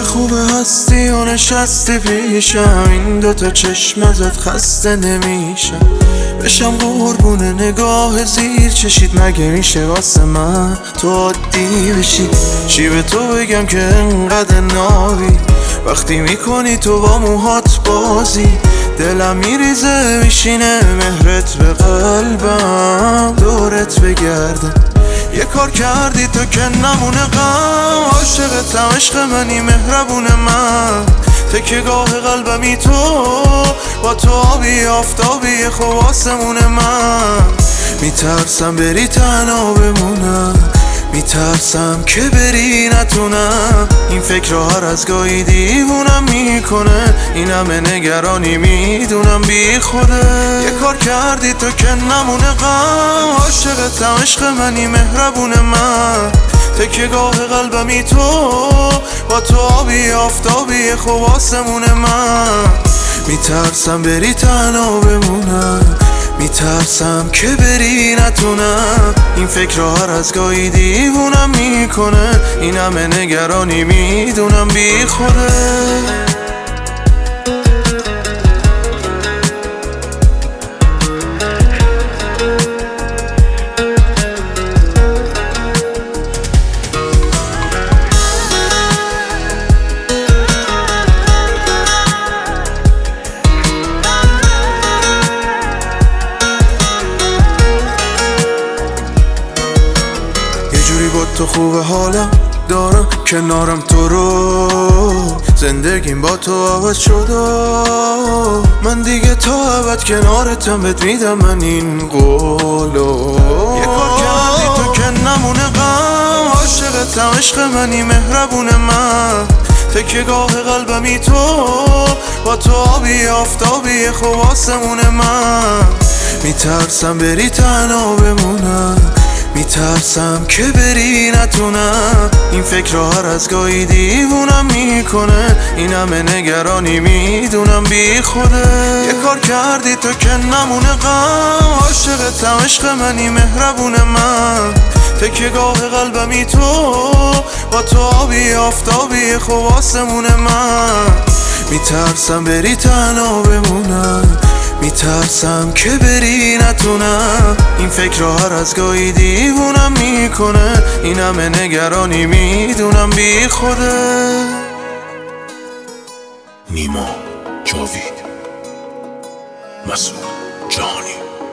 چه خوبه هستی و نشستی پیشم، این دوتا چشم ازت خسته نمیشم. بشم قربون نگاه زیر چشید، مگه میشه واسه من تو عادی بشی؟ چی به تو بگم که انقدر نابی، وقتی میکنی تو با موهات بازی. دلم میریزه میشینه مهرت به قلبم، دورت بگردم. یه کار کردی تو که نمونه غم، عاشقتم عشق منی مهربون من. تکیه‌گاه قلبمی تو، با تو آبی آفتابی خوب آسمون من. میترسم بری تنها بمونم، میترسم که بری نتونم. این فکر هر از گاهی دیوونم میکنه، این همه نگرانی میدونم بی خوده. یه کار کردی تو که نمونه غم، عاشقتم عشق منی مهربون من. تکیه‌گاه قلبمی تو، با تو آبی آفتابی خوب آسمون من. میترسم بری تنها بمونم، میترسم که بری نتونم. این فکر هر از گاهی دیوونم میکنه، این همه نگرانی میدونم بی خوده. با تو خوبه حالم دارم کنارم تو رو، زندگیم با تو عوض شده. من دیگه تا ابد کنارتم، بهت میدم من این قولو. یه کار کردی تو که نمونه غم، عاشقتم عشق منی مهربون من. تکیه‌گاه قلبمی تو، با تو آبی آفتابی خوب آسمون من. میترسم بری تنها بمونم، میترسم که بری نتونم. این فکر هر از گاهی دیوونم میکنه، این همه نگرانی میدونم بی خوده. یه کار کردی تو که نمونه غم، عاشقتم عشق منی مهربون من. تکیه‌گاه قلبمی تو، با تو آبی آفتابی خوب آسمون من. میترسم بری تنها بمونم، میترسم که بری نتونم. این فکر هر از گاهی دیوونم میکنه، این همه نگرانی میدونم بی خوده. نیما، جاوید، مسعود جهانی.